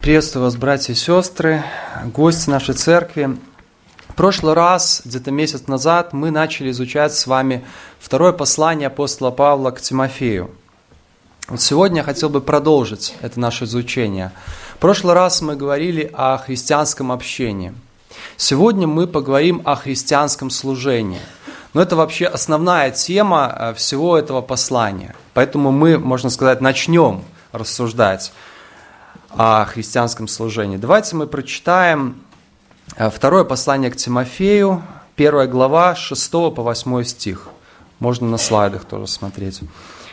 Приветствую вас, братья и сестры, гости нашей церкви. В прошлый раз, где-то месяц назад, мы начали изучать с вами второе послание апостола Павла к Тимофею. Вот сегодня я хотел бы продолжить это наше изучение. В прошлый раз мы говорили о христианском общении. Сегодня мы поговорим о христианском служении. Но это вообще основная тема всего этого послания. Поэтому мы, можно сказать, начнем рассуждать о христианском служении. Давайте мы прочитаем второе послание к Тимофею, 1 глава, 6 по 8 стих. Можно на слайдах тоже смотреть.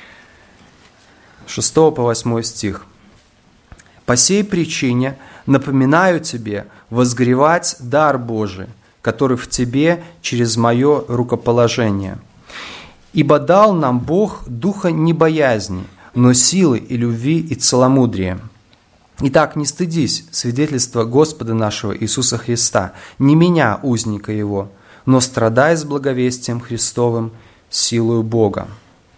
6 по 8 стих. «По сей причине напоминаю тебе возгревать дар Божий, который в тебе через мое рукоположение. Ибо дал нам Бог духа не боязни, но силы и любви и целомудрия. Итак, не стыдись свидетельства Господа нашего Иисуса Христа, не меня, узника Его, но страдай с благовестием Христовым, силою Бога».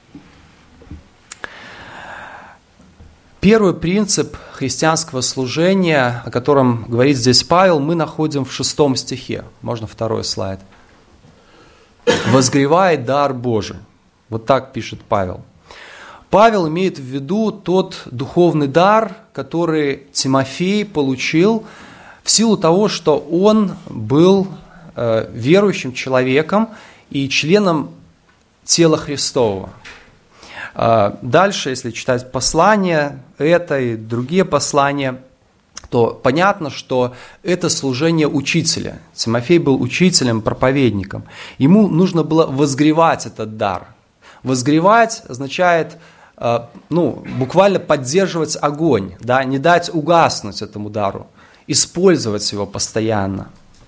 Первый принцип христианского служения, о котором говорит здесь Павел, мы находим в 6 стихе. Можно второй слайд. «Возгревай дар Божий». Вот так пишет Павел. Павел имеет в виду тот духовный дар, который Тимофей получил в силу того, что он был верующим человеком и членом тела Христового. Дальше, если читать послания, это и другие послания, то понятно, что это служение учителя. Тимофей был учителем, проповедником. Ему нужно было возгревать этот дар. Возгревать означает буквально поддерживать огонь, да, не дать угаснуть этому дару, использовать его постоянно.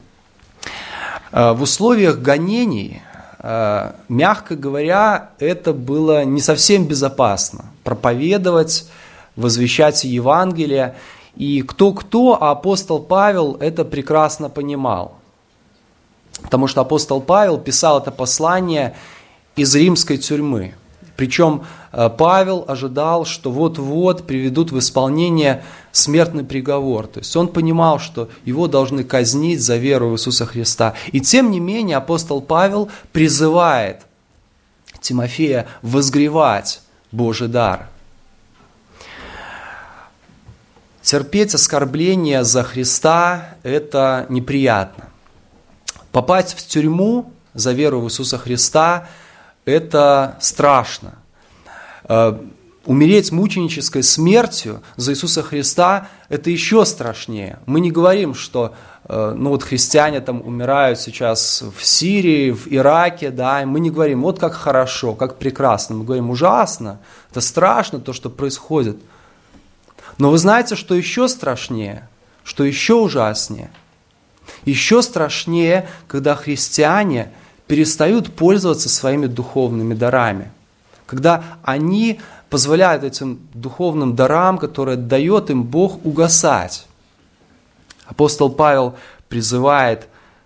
В условиях гонений, мягко говоря, это было не совсем безопасно. Проповедовать, возвещать Евангелие. И кто-кто, а апостол Павел это прекрасно понимал. Потому что апостол Павел писал это послание из римской тюрьмы. Причем Павел ожидал, что вот-вот приведут в исполнение смертный приговор. То есть он понимал, что его должны казнить за веру в Иисуса Христа. И тем не менее апостол Павел призывает Тимофея возгревать Божий дар. Терпеть оскорбления за Христа – это неприятно. Попасть в тюрьму за веру в Иисуса Христа – это страшно. Умереть мученической смертью за Иисуса Христа – это еще страшнее. Мы не говорим, что христиане там умирают сейчас в Сирии, в Ираке, да, и мы не говорим, вот как хорошо, как прекрасно. Мы говорим, ужасно, это страшно, то, что происходит. Но вы знаете, что еще страшнее, что еще ужаснее? Еще страшнее, когда христиане перестают пользоваться своими духовными дарами. Когда они позволяют этим духовным дарам, которые дает им Бог, угасать. Апостол Павел призывает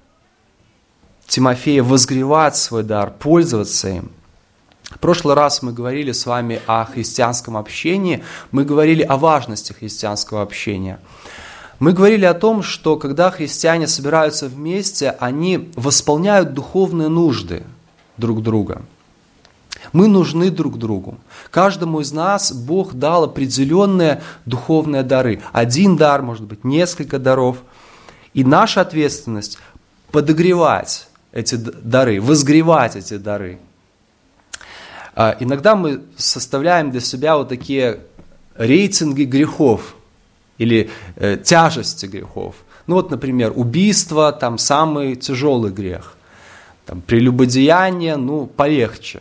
Тимофея возгревать свой дар, пользоваться им. В прошлый раз мы говорили с вами о христианском общении, мы говорили о важности христианского общения. Мы говорили о том, что когда христиане собираются вместе, они восполняют духовные нужды друг друга. Мы нужны друг другу. Каждому из нас Бог дал определенные духовные дары. Один дар, может быть, несколько даров. И наша ответственность подогревать эти дары, возгревать эти дары. Иногда мы составляем для себя вот такие рейтинги грехов или тяжести грехов. Например, убийство, там самый тяжелый грех. Там, прелюбодеяние, полегче.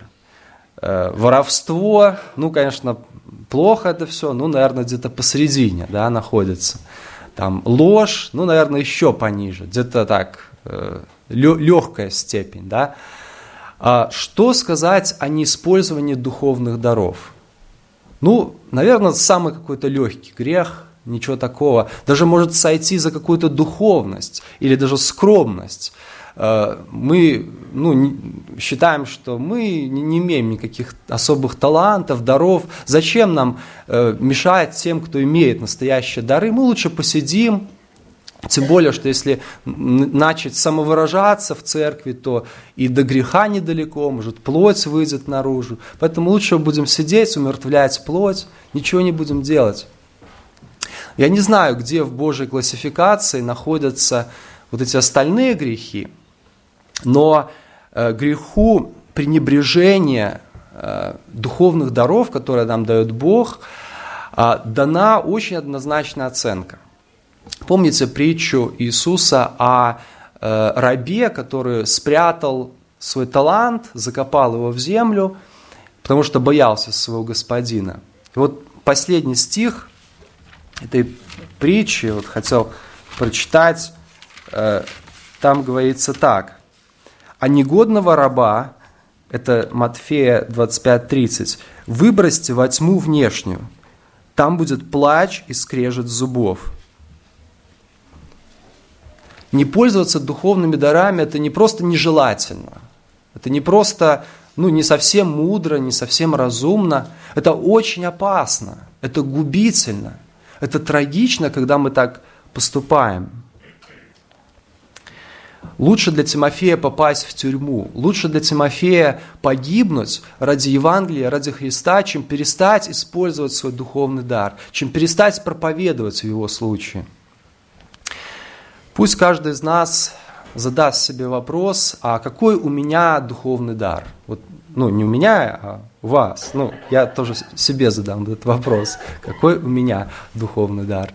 Воровство, конечно, плохо это все, наверное, где-то посередине, да, находится. Там ложь, наверное, еще пониже, где-то так, легкая степень, да. Что сказать о неиспользовании духовных даров? Наверное, самый какой-то легкий грех, ничего такого. Даже может сойти за какую-то духовность или даже скромность. мы считаем, что мы не имеем никаких особых талантов, даров. Зачем нам мешать тем, кто имеет настоящие дары? Мы лучше посидим. Тем более, что если начать самовыражаться в церкви, то и до греха недалеко, может, плоть выйдет наружу. Поэтому лучше будем сидеть, умертвлять плоть, ничего не будем делать. Я не знаю, где в Божьей классификации находятся вот эти остальные грехи, но греху пренебрежения духовных даров, которые нам дает Бог, дана очень однозначная оценка. Помните притчу Иисуса о рабе, который спрятал свой талант, закопал его в землю, потому что боялся своего господина. И вот последний стих этой притчи, вот хотел прочитать, там говорится так. «А негодного раба», это Матфея 25:30, «выбросьте во тьму внешнюю, там будет плач и скрежет зубов». Не пользоваться духовными дарами – это не просто нежелательно, это не просто, не совсем мудро, не совсем разумно, это очень опасно, это губительно, это трагично, когда мы так поступаем. Лучше для Тимофея попасть в тюрьму, лучше для Тимофея погибнуть ради Евангелия, ради Христа, чем перестать использовать свой духовный дар, чем перестать проповедовать в его случае. Пусть каждый из нас задаст себе вопрос, а какой у меня духовный дар? Вот, не у меня, а у вас. Я тоже себе задам этот вопрос. Какой у меня духовный дар?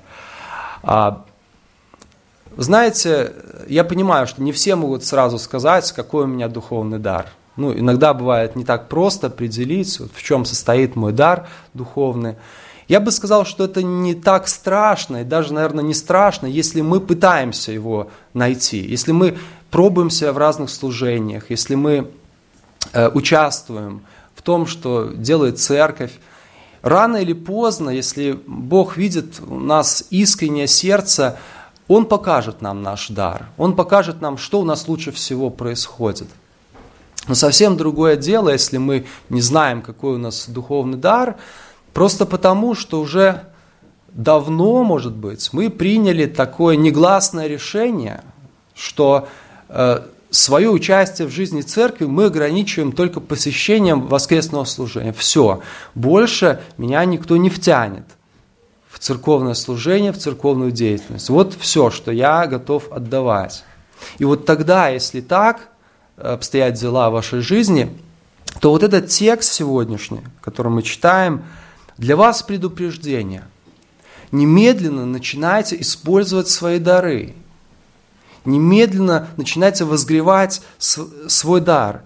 Знаете, я понимаю, что не все могут сразу сказать, какой у меня духовный дар. Иногда бывает не так просто определить, в чем состоит мой дар духовный. Я бы сказал, что это не так страшно, и даже, наверное, не страшно, если мы пытаемся его найти, если мы пробуемся в разных служениях, если мы участвуем в том, что делает церковь. Рано или поздно, если Бог видит у нас искреннее сердце, Он покажет нам наш дар, Он покажет нам, что у нас лучше всего происходит. Но совсем другое дело, если мы не знаем, какой у нас духовный дар, просто потому, что уже давно, может быть, мы приняли такое негласное решение, что свое участие в жизни церкви мы ограничиваем только посещением воскресного служения. Все, больше меня никто не втянет в церковное служение, в церковную деятельность. Вот все, что я готов отдавать. И вот тогда, если так обстоят дела в вашей жизни, то вот этот текст сегодняшний, который мы читаем, для вас предупреждение. Немедленно начинайте использовать свои дары. Немедленно начинайте возгревать свой дар.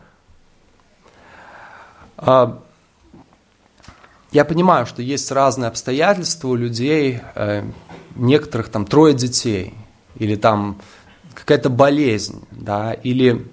Я понимаю, что есть разные обстоятельства у людей, некоторых там 3 детей, или там какая-то болезнь, да, или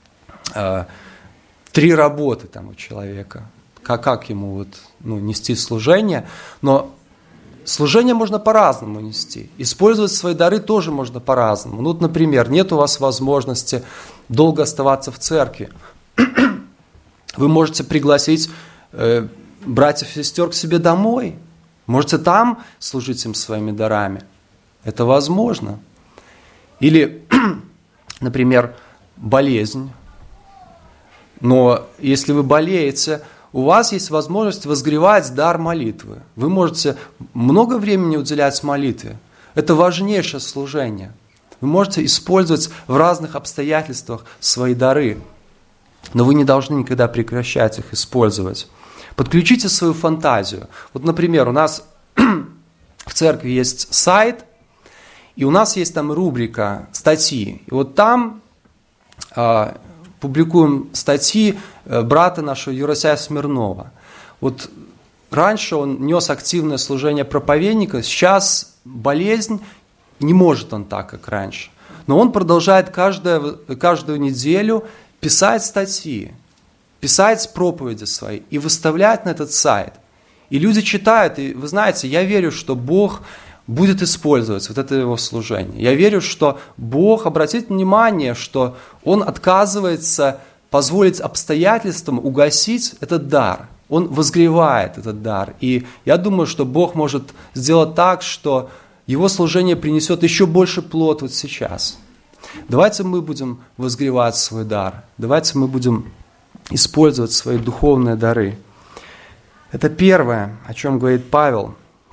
3 работы там у человека. Как ему нести служение, но служение можно по-разному нести. Использовать свои дары тоже можно по-разному. Например, нет у вас возможности долго оставаться в церкви. Вы можете пригласить братьев и сестер к себе домой. Можете там служить им своими дарами. Это возможно. Или, например, болезнь. Но если вы болеете, у вас есть возможность возгревать дар молитвы. Вы можете много времени уделять молитве. Это важнейшее служение. Вы можете использовать в разных обстоятельствах свои дары, но вы не должны никогда прекращать их использовать. Подключите свою фантазию. Вот, например, у нас в церкви есть сайт, и у нас есть там рубрика «Статьи». И вот там публикуем статьи брата нашего Юрася Смирнова. Вот раньше он нес активное служение проповедника, сейчас болезнь, не может он так, как раньше. Но он продолжает каждую неделю писать статьи, писать проповеди свои и выставлять на этот сайт. И люди читают, и вы знаете, я верю, что Бог будет использовать вот это его служение. Я верю, что Бог обратит внимание, что Он отказывается позволить обстоятельствам угасить этот дар. Он возгревает этот дар. И я думаю, что Бог может сделать так, что Его служение принесет еще больше плод вот сейчас. Давайте мы будем возгревать свой дар. Давайте мы будем использовать свои духовные дары. Это первое, о чем говорит Павел.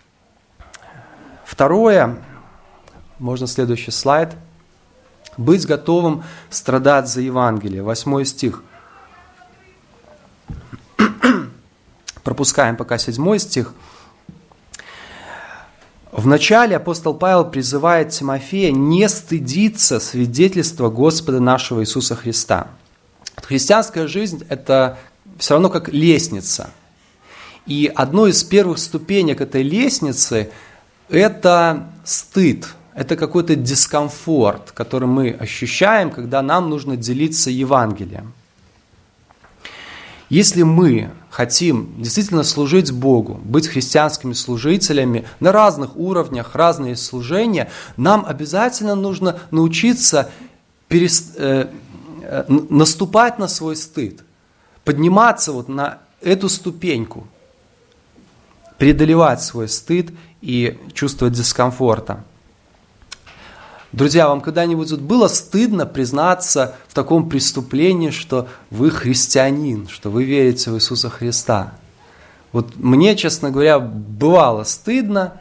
Второе, можно следующий слайд. Быть готовым страдать за Евангелие. 8 стих. Пропускаем пока 7 стих. Вначале апостол Павел призывает Тимофея не стыдиться свидетельства Господа нашего Иисуса Христа. Христианская жизнь – это все равно как лестница. И одной из первых ступенек этой лестницы – это стыд, это какой-то дискомфорт, который мы ощущаем, когда нам нужно делиться Евангелием. Если мы хотим действительно служить Богу, быть христианскими служителями на разных уровнях, разные служения, нам обязательно нужно научиться наступать на свой стыд, подниматься вот на эту ступеньку, преодолевать свой стыд и чувство дискомфорта. Друзья, вам когда-нибудь было стыдно признаться в таком преступлении, что вы христианин, что вы верите в Иисуса Христа? Вот мне, честно говоря, бывало стыдно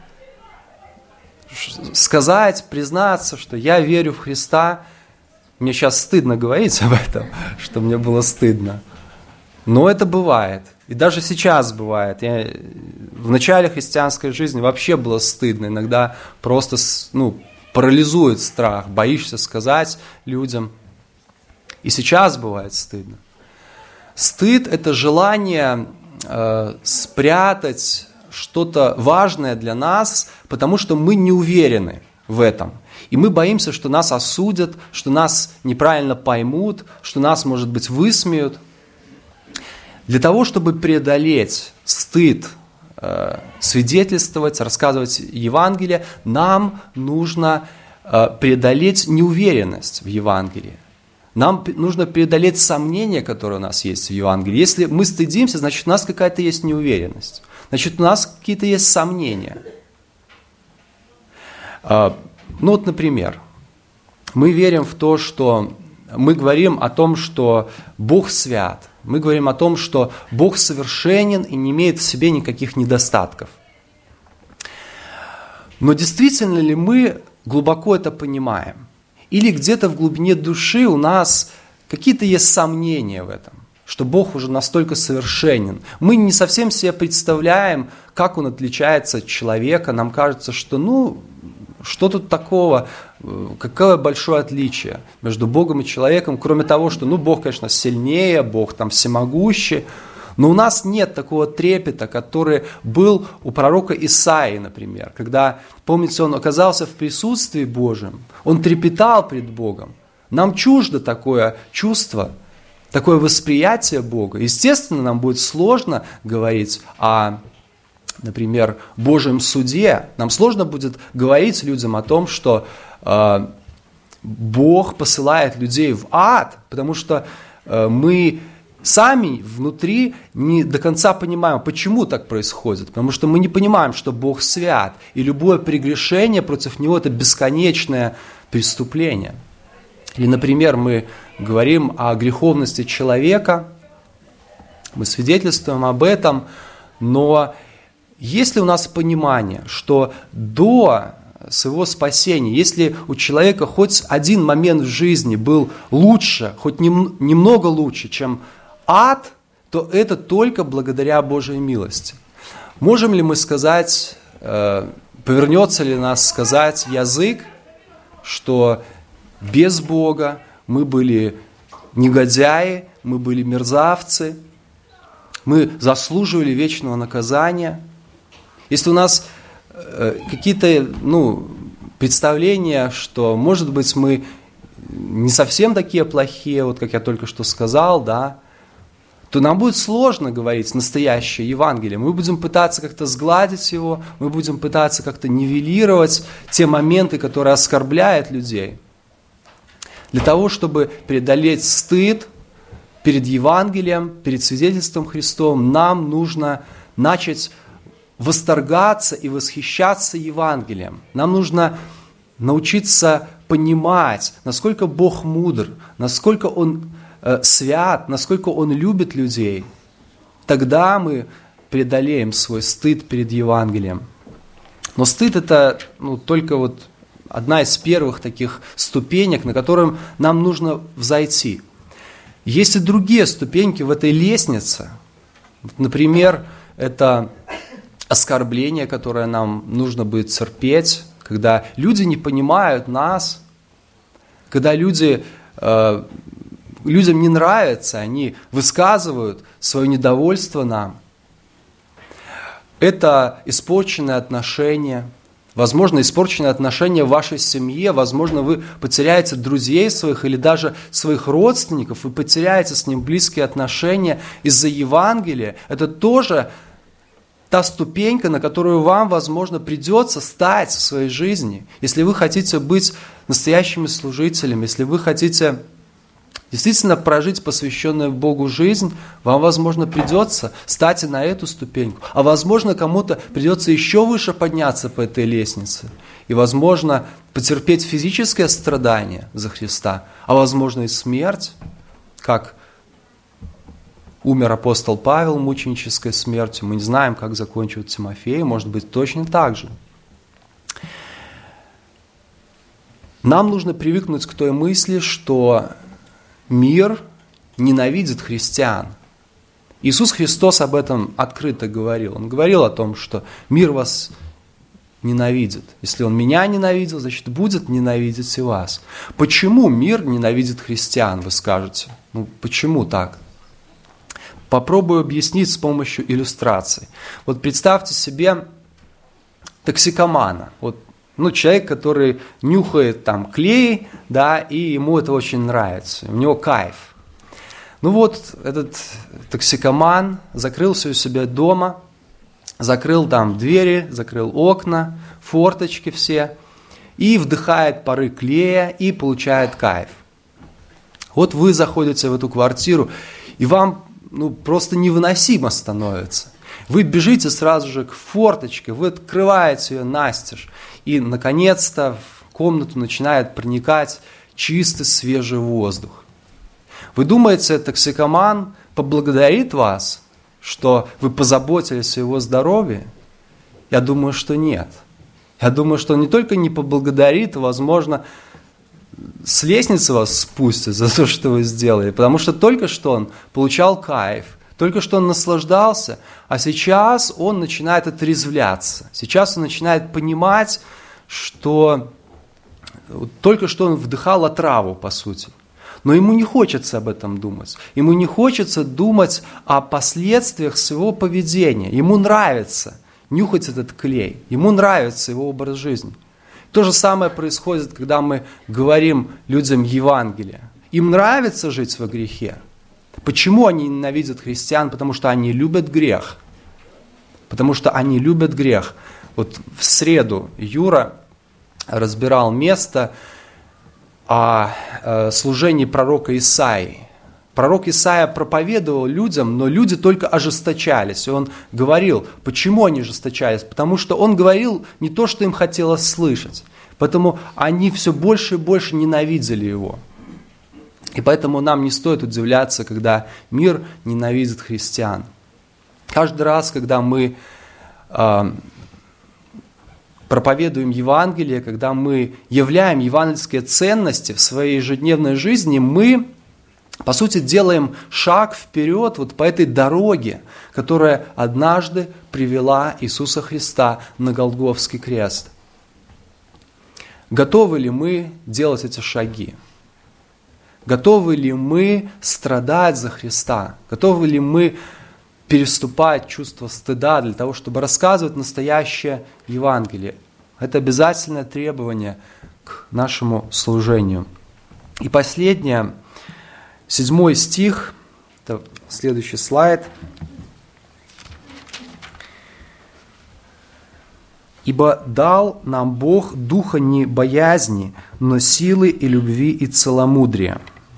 сказать, признаться, что я верю в Христа. Мне сейчас стыдно говорить об этом, что мне было стыдно. Но это бывает. И даже сейчас бывает. В начале христианской жизни вообще было стыдно. Иногда просто парализует страх, боишься сказать людям. И сейчас бывает стыдно. Стыд – это желание спрятать что-то важное для нас, потому что мы не уверены в этом. И мы боимся, что нас осудят, что нас неправильно поймут, что нас, может быть, высмеют. Для того, чтобы преодолеть стыд, свидетельствовать, рассказывать Евангелие, нам нужно преодолеть неуверенность в Евангелии. Нам нужно преодолеть сомнения, которые у нас есть в Евангелии. Если мы стыдимся, значит, у нас какая-то есть неуверенность. Значит, у нас какие-то есть сомнения. Например, мы верим в то, что мы говорим о том, что Бог свят. Мы говорим о том, что Бог совершенен и не имеет в себе никаких недостатков. Но действительно ли мы глубоко это понимаем? Или где-то в глубине души у нас какие-то есть сомнения в этом, что Бог уже настолько совершенен. Мы не совсем себе представляем, как Он отличается от человека. Нам кажется, что что тут такого, какое большое отличие между Богом и человеком, кроме того, что Бог, конечно, сильнее, Бог там всемогущий, но у нас нет такого трепета, который был у пророка Исаии, например, когда, помните, он оказался в присутствии Божьем, он трепетал пред Богом. Нам чуждо такое чувство, такое восприятие Бога. Естественно, нам будет сложно говорить о, например, Божьем суде. Нам сложно будет говорить людям о том, что Бог посылает людей в ад, потому что мы сами внутри не до конца понимаем, почему так происходит. Потому что мы не понимаем, что Бог свят, и любое прегрешение против Него – это бесконечное преступление. Или, например, мы говорим о греховности человека, мы свидетельствуем об этом, но есть ли у нас понимание, что до своего спасения, если у человека хоть один момент в жизни был лучше, хоть немного лучше, чем ад, то это только благодаря Божьей милости. Можем ли мы сказать, повернется ли нас сказать язык, что без Бога мы были негодяи, мы были мерзавцы, мы заслуживали вечного наказания? Если у нас какие-то представления, что, может быть, мы не совсем такие плохие, вот как я только что сказал, да, то нам будет сложно говорить настоящее Евангелие. Мы будем пытаться как-то сгладить его, мы будем пытаться как-то нивелировать те моменты, которые оскорбляют людей. Для того, чтобы преодолеть стыд перед Евангелием, перед свидетельством Христовым, нам нужно начать восторгаться и восхищаться Евангелием. Нам нужно научиться понимать, насколько Бог мудр, насколько Он свят, насколько Он любит людей. Тогда мы преодолеем свой стыд перед Евангелием. Но стыд – это только вот одна из первых таких ступенек, на котором нам нужно взойти. Есть и другие ступеньки в этой лестнице. Например, это оскорбление, которое нам нужно будет терпеть, когда люди не понимают нас, когда людям не нравится, они высказывают свое недовольство нам. Это испорченные отношения, возможно, испорченные отношения в вашей семье, возможно, вы потеряете друзей своих или даже своих родственников, вы потеряете с ним близкие отношения из-за Евангелия. Это тоже та ступенька, на которую вам, возможно, придется стать в своей жизни. Если вы хотите быть настоящими служителями, если вы хотите действительно прожить посвященную Богу жизнь, вам, возможно, придется стать и на эту ступеньку. А возможно, кому-то придется еще выше подняться по этой лестнице. И, возможно, потерпеть физическое страдание за Христа, а возможно и смерть, как умер апостол Павел мученической смертью. Мы не знаем, как закончил Тимофей, может быть, точно так же. Нам нужно привыкнуть к той мысли, что мир ненавидит христиан. Иисус Христос об этом открыто говорил. Он говорил о том, что мир вас ненавидит. Если он меня ненавидел, значит, будет ненавидеть и вас. Почему мир ненавидит христиан, вы скажете? Почему так? Попробую объяснить с помощью иллюстраций. Вот представьте себе токсикомана. Человек, который нюхает клей, и ему это очень нравится, у него кайф. Этот токсикоман закрылся у себя дома, закрыл двери, закрыл окна, форточки все, и вдыхает пары клея, и получает кайф. Вот вы заходите в эту квартиру, и вам просто невыносимо становится. Вы бежите сразу же к форточке, вы открываете ее настежь, и, наконец-то, в комнату начинает проникать чистый, свежий воздух. Вы думаете, токсикоман поблагодарит вас, что вы позаботились о его здоровье? Я думаю, что нет. Я думаю, что он не только не поблагодарит, а, возможно, с лестницы вас спустит за то, что вы сделали, потому что только что он получал кайф, только что он наслаждался, а сейчас он начинает отрезвляться. Сейчас он начинает понимать, что только что он вдыхал отраву, по сути. Но ему не хочется об этом думать. Ему не хочется думать о последствиях своего поведения. Ему нравится нюхать этот клей. Ему нравится его образ жизни. То же самое происходит, когда мы говорим людям Евангелие. Им нравится жить во грехе. Почему они ненавидят христиан? Потому что они любят грех. Потому что они любят грех. Вот в среду Юра разбирал место о служении пророка Исаии. Пророк Исаия проповедовал людям, но люди только ожесточались. И он говорил, почему они ожесточались? Потому что он говорил не то, что им хотелось слышать. Поэтому они все больше и больше ненавидели его. И поэтому нам не стоит удивляться, когда мир ненавидит христиан. Каждый раз, когда мы проповедуем Евангелие, когда мы являем евангельские ценности в своей ежедневной жизни, мы, по сути, делаем шаг вперед вот по этой дороге, которая однажды привела Иисуса Христа на Голгофский крест. Готовы ли мы делать эти шаги? Готовы ли мы страдать за Христа? Готовы ли мы переступать чувство стыда для того, чтобы рассказывать настоящее Евангелие? Это обязательное требование к нашему служению. И последнее, 7 стих, это следующий слайд. «Ибо дал нам Бог духа не боязни, но силы и любви и целомудрия».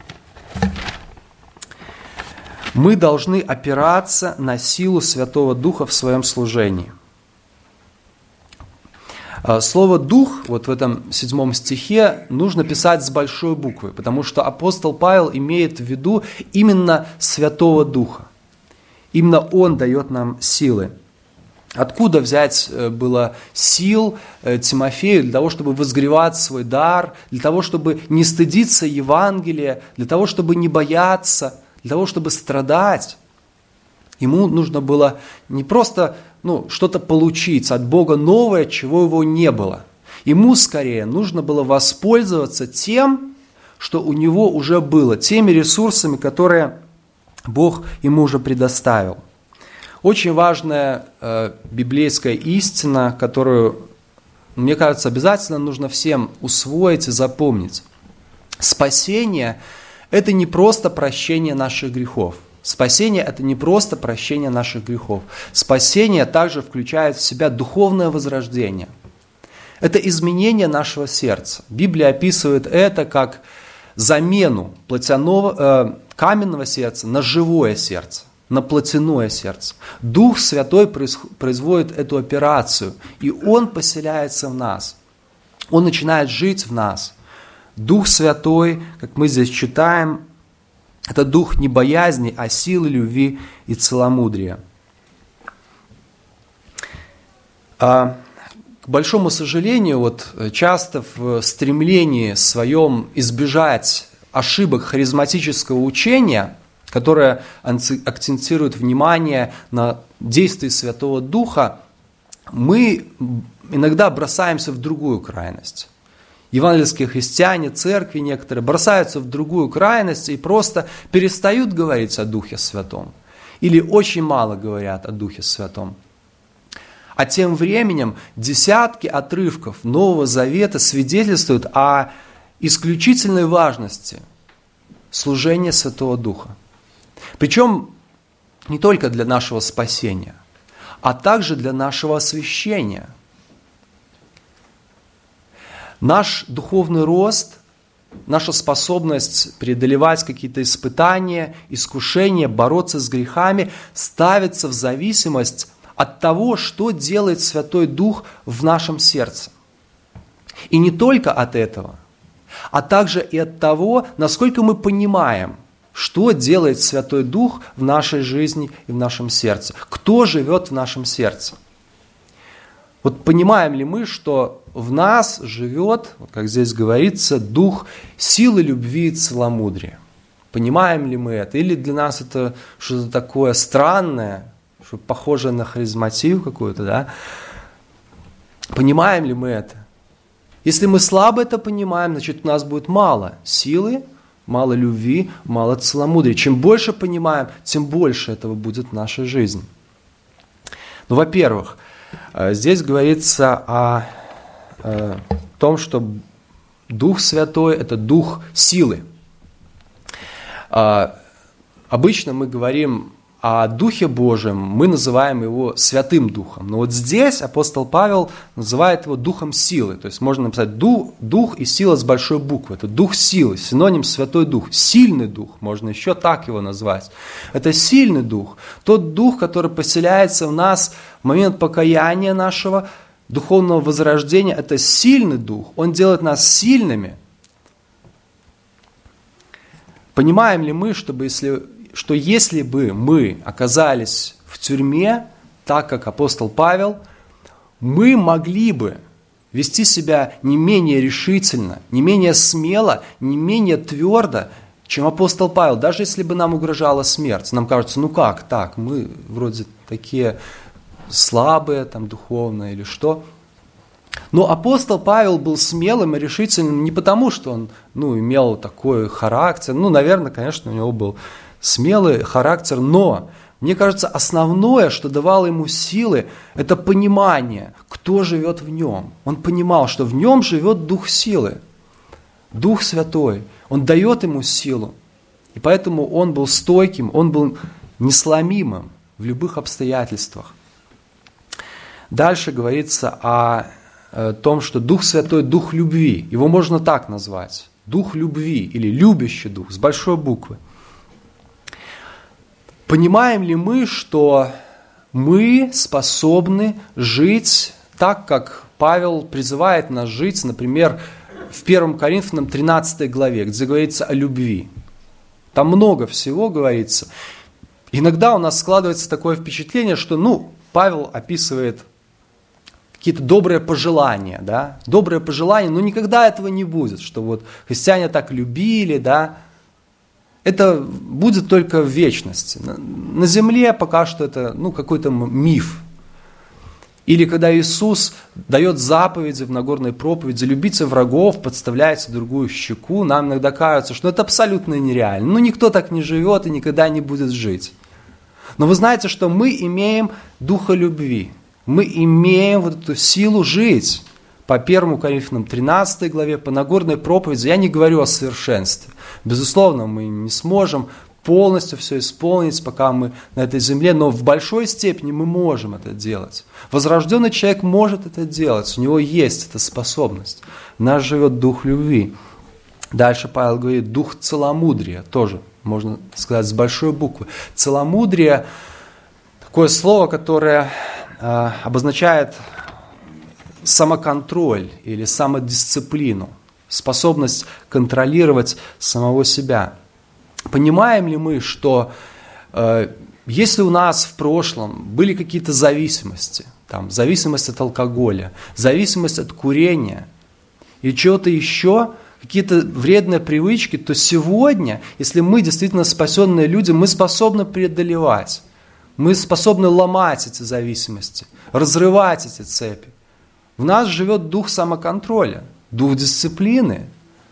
Мы должны опираться на силу Святого Духа в своем служении. Слово «дух» вот в этом 7 стихе нужно писать с большой буквы, потому что апостол Павел имеет в виду именно Святого Духа. Именно Он дает нам силы. Откуда взять было сил Тимофею для того, чтобы возгревать свой дар, для того, чтобы не стыдиться Евангелия, для того, чтобы не бояться, для того, чтобы страдать? Ему нужно было не просто что-то получить от Бога новое, чего его не было. Ему скорее нужно было воспользоваться тем, что у него уже было, теми ресурсами, которые Бог ему уже предоставил. Очень важная библейская истина, которую, мне кажется, обязательно нужно всем усвоить и запомнить. Спасение – это не просто прощение наших грехов. Спасение – это не просто прощение наших грехов. Спасение также включает в себя духовное возрождение. Это изменение нашего сердца. Библия описывает это как замену каменного сердца на живое сердце, на плотяное сердце. Дух Святой производит эту операцию, и Он поселяется в нас. Он начинает жить в нас. Дух Святой, как мы здесь читаем, это дух не боязни, а силы, любви и целомудрия. К большому сожалению, часто в стремлении своем избежать ошибок харизматического учения, которое акцентирует внимание на действии Святого Духа, мы иногда бросаемся в другую крайность. Евангельские христиане, церкви некоторые бросаются в другую крайность и просто перестают говорить о Духе Святом. Или очень мало говорят о Духе Святом. А тем временем десятки отрывков Нового Завета свидетельствуют о исключительной важности служения Святого Духа. Причем не только для нашего спасения, а также для нашего освящения. Наш духовный рост, наша способность преодолевать какие-то испытания, искушения, бороться с грехами ставится в зависимость от того, что делает Святой Дух в нашем сердце. И не только от этого, а также и от того, насколько мы понимаем, что делает Святой Дух в нашей жизни и в нашем сердце. Кто живет в нашем сердце? Понимаем ли мы, что в нас живет, как здесь говорится, дух силы, любви и целомудрия? Понимаем ли мы это? Или для нас это что-то такое странное, что похоже на харизматию какую-то, да? Понимаем ли мы это? Если мы слабо это понимаем, значит, у нас будет мало силы, мало любви, мало целомудрия. Чем больше понимаем, тем больше этого будет в нашей жизни. Во-первых, здесь говорится о том, что Дух Святой – это Дух силы. Обычно мы говорим о Духе Божьем, мы называем его Святым Духом. Но здесь апостол Павел называет его Духом силы. То есть можно написать Дух и сила с большой буквы. Это Дух силы, синоним Святой Дух. Сильный Дух, можно еще так его назвать. Это сильный Дух. Тот Дух, который поселяется в нас в момент покаяния нашего, духовного возрождения. Это сильный Дух. Он делает нас сильными. Понимаем ли мы, что если бы мы оказались в тюрьме, так как апостол Павел, мы могли бы вести себя не менее решительно, не менее смело, не менее твердо, чем апостол Павел, даже если бы нам угрожала смерть. Нам кажется, как так, мы вроде такие слабые духовно или что. Но апостол Павел был смелым и решительным не потому, что он имел такой характер. Наверное, конечно, у него был смелый характер, но, мне кажется, основное, что давало ему силы, это понимание, кто живет в нем. Он понимал, что в нем живет Дух силы, Дух Святой. Он дает ему силу. И поэтому он был стойким, он был несломимым в любых обстоятельствах. Дальше говорится о том, что Дух Святой – Дух любви. Его можно так назвать. Дух любви или любящий Дух с большой буквы. Понимаем ли мы, что мы способны жить так, как Павел призывает нас жить, например, в 1 Коринфянам 13 главе, где говорится о любви. Там много всего говорится. Иногда у нас складывается такое впечатление, что Павел описывает какие-то добрые пожелания, да? Добрые пожелания, но никогда этого не будет, что вот христиане так любили, да? Это будет только в вечности. На земле пока что это какой-то миф. Или когда Иисус дает заповеди в Нагорной проповеди, любите врагов, подставляйте другую щеку, нам иногда кажется, что это абсолютно нереально. Никто так не живет и никогда не будет жить. Но вы знаете, что мы имеем духа любви. Мы имеем вот эту силу жить. По 1 Коринфянам 13 главе, по Нагорной проповеди, я не говорю о совершенстве. Безусловно, мы не сможем полностью все исполнить, пока мы на этой земле, но в большой степени мы можем это делать. Возрожденный человек может это делать, у него есть эта способность. В нас живет дух любви. Дальше Павел говорит, дух целомудрия, тоже можно сказать с большой буквы. Целомудрие – такое слово, которое обозначает самоконтроль или самодисциплину, способность контролировать самого себя. Понимаем ли мы, что если у нас в прошлом были какие-то зависимости, зависимость от алкоголя, зависимость от курения и чего-то еще, какие-то вредные привычки, то сегодня, если мы действительно спасенные люди, мы способны преодолевать, мы способны ломать эти зависимости, разрывать эти цепи. В нас живет дух самоконтроля, дух дисциплины.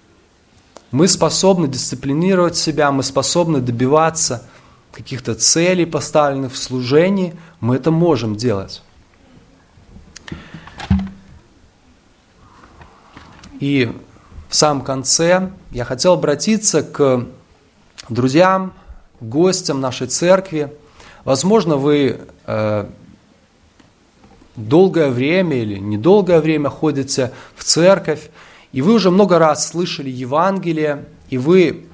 Мы способны дисциплинировать себя, мы способны добиваться каких-то целей, поставленных в служении. Мы это можем делать. И в самом конце я хотел обратиться к друзьям, гостям нашей церкви. Возможно, вы долгое время или недолгое время ходите в церковь, и вы уже много раз слышали Евангелие, и вы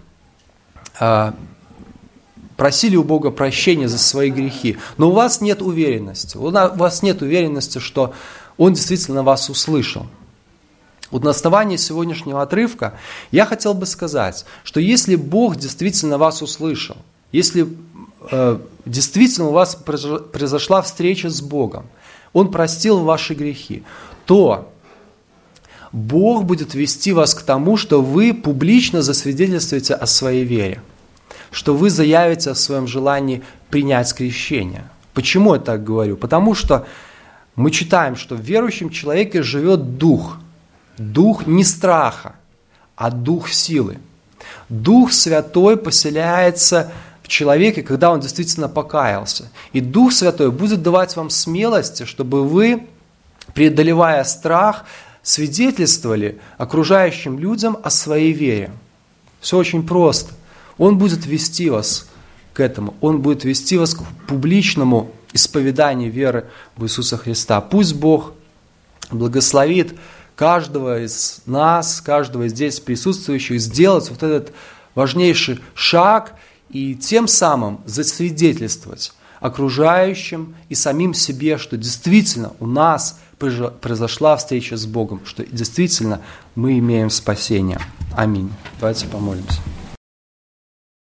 просили у Бога прощения за свои грехи, но у вас нет уверенности, что Он действительно вас услышал. Вот на основании сегодняшнего отрывка я хотел бы сказать, что если Бог действительно вас услышал, если действительно у вас произошла встреча с Богом, Он простил ваши грехи, то Бог будет вести вас к тому, что вы публично засвидетельствуете о своей вере, что вы заявите о своем желании принять крещение. Почему я так говорю? Потому что мы читаем, что в верующем человеке живет дух не страха, а дух силы. Дух Святой поселяется в человеке, когда он действительно покаялся. И Дух Святой будет давать вам смелости, чтобы вы, преодолевая страх, свидетельствовали окружающим людям о своей вере. Все очень просто. Он будет вести вас к этому. Он будет вести вас к публичному исповеданию веры в Иисуса Христа. Пусть Бог благословит каждого из нас, каждого из здесь присутствующих сделать вот этот важнейший шаг и тем самым засвидетельствовать окружающим и самим себе, что действительно у нас произошла встреча с Богом, что действительно мы имеем спасение. Аминь. Давайте помолимся.